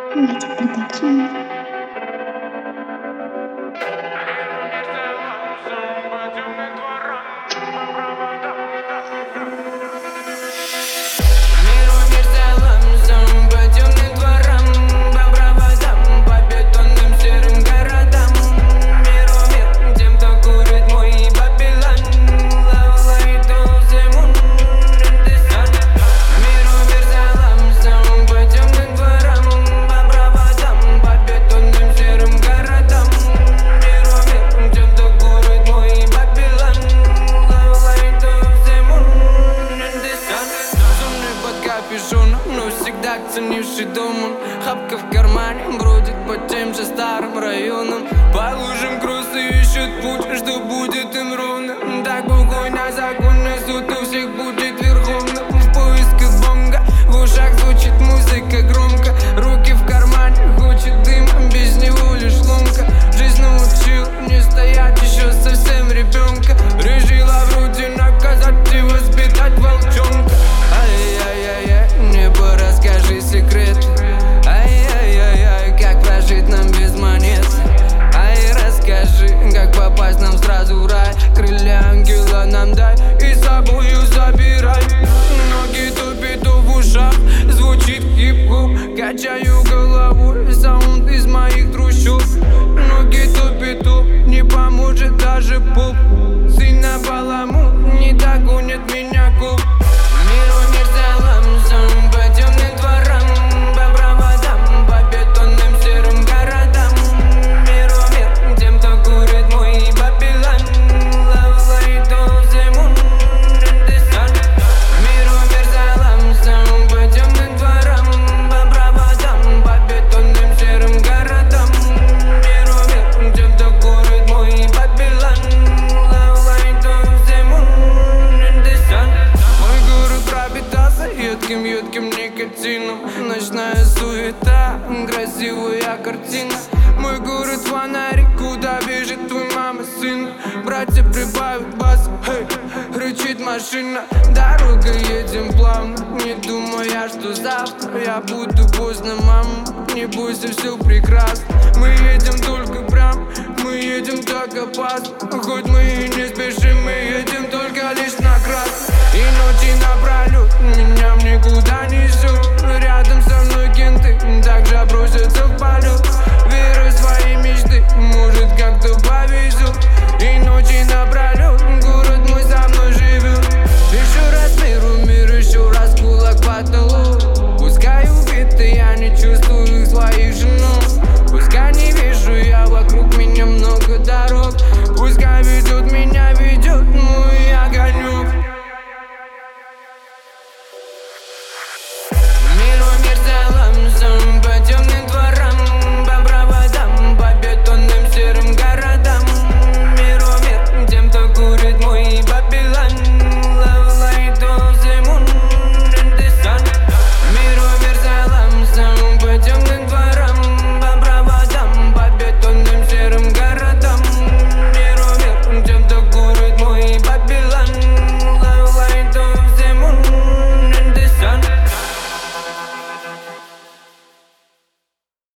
Magic Production. Но всегда ценивший дом он. Хапка в кармане бродит по тем же старым районам. По лужам грузы ищут путь, что будет им ровно. Так бухой на законный суд у всех будет верховно. В поисках бонга, в ушах звучит музыка громко. Руки в кармане, хочет дыма, без него лишь ломка. Жизнь научила не стоять еще совсем ребенка. Решила вроде наказать и воспитать волчонка. Ай-яй-яй-яй, небо, расскажи секрет. Ай-яй-яй-яй, как прожить нам без монет. Ай, расскажи, как попасть нам сразу в рай. Крылья ангела нам дай и с собою забирай. Ноги тупит в ушах, звучит хип-хоп. Качаю головой, саунд из моих трущоб. Ноги тупит, не поможет даже поп. Сына баламут, не догонит меня коп. Миру мир залом, по темным дворам, по проводам, по бетонным серым городам. Миру мир тем, кто курит мой Babylon. Love light of the moon and the sun. Миру мир залом, по темным дворам, по проводам, по бетонным серым городам. Миру мир тем, кто курит мой Babylon. Love light of the moon and the sun. Мой город пропитался едким никотином. Ночная суета, красивая картина. Мой город фонарик, куда бежит твой мама сын. Братья прибавят бас, рычит машина. Дорога едем плавно, не думая, что завтра я буду поздно, мама. Не бойся, все прекрасно. Мы едем только прям, мы едем так опасно. Хоть мы и не спешим, мы едем только лишь на красный. И ночи напролет меня